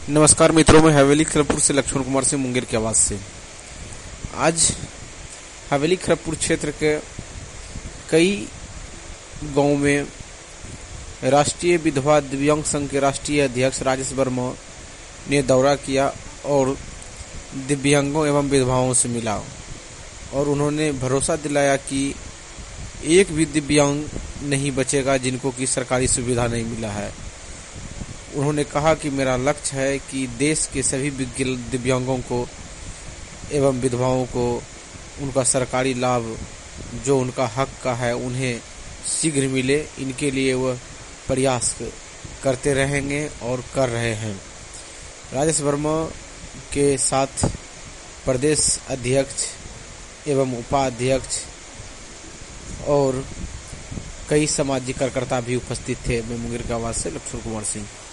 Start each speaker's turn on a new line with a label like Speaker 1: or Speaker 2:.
Speaker 1: नमस्कार मित्रों, मैं हवेली खड़गपुर से लक्ष्मण कुमार सिंह मुंगेर की आवाज़ से। आज हवेली खड़गपुर क्षेत्र के कई गांव में राष्ट्रीय विधवा दिव्यांग संघ के राष्ट्रीय अध्यक्ष राजेश वर्मा ने दौरा किया और दिव्यांगों एवं विधवाओं से मिला और उन्होंने भरोसा दिलाया कि एक भी दिव्यांग नहीं बचेगा जिनको कि सरकारी सुविधा नहीं मिला है। उन्होंने कहा कि मेरा लक्ष्य है कि देश के सभी दिव्यांगों को एवं विधवाओं को उनका सरकारी लाभ जो उनका हक का है उन्हें शीघ्र मिले। इनके लिए वह प्रयास करते रहेंगे और कर रहे हैं। राजेश वर्मा के साथ प्रदेश अध्यक्ष एवं उपाध्यक्ष और कई सामाजिक कार्यकर्ता भी उपस्थित थे। मैं मुंगेर की आवाज़ से लक्ष्मण कुमार सिंह।